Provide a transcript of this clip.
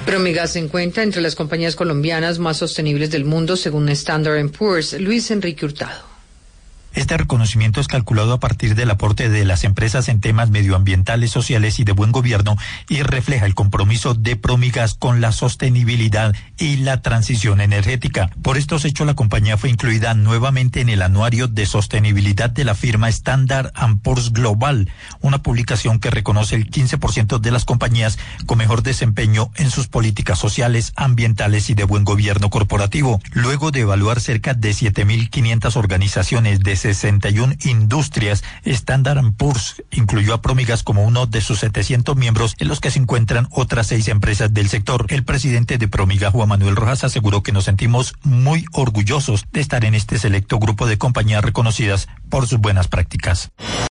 Promigas se encuentra entre las compañías colombianas más sostenibles del mundo, según Standard & Poor's. Luis Enrique Hurtado. Este reconocimiento es calculado a partir del aporte de las empresas en temas medioambientales, sociales y de buen gobierno y refleja el compromiso de Promigas con la sostenibilidad y la transición energética. Por estos hechos, la compañía fue incluida nuevamente en el anuario de sostenibilidad de la firma Standard & Poor's Global, una publicación que reconoce el 15% de las compañías con mejor desempeño en sus políticas sociales, ambientales y de buen gobierno corporativo. Luego de evaluar cerca de 7.500 organizaciones de 61 industrias, Standard & Poor's incluyó a Promigas como uno de sus 700 miembros, en los que se encuentran otras 6 empresas del sector. El presidente de Promigas, Juan Manuel Rojas, aseguró que nos sentimos muy orgullosos de estar en este selecto grupo de compañías reconocidas por sus buenas prácticas.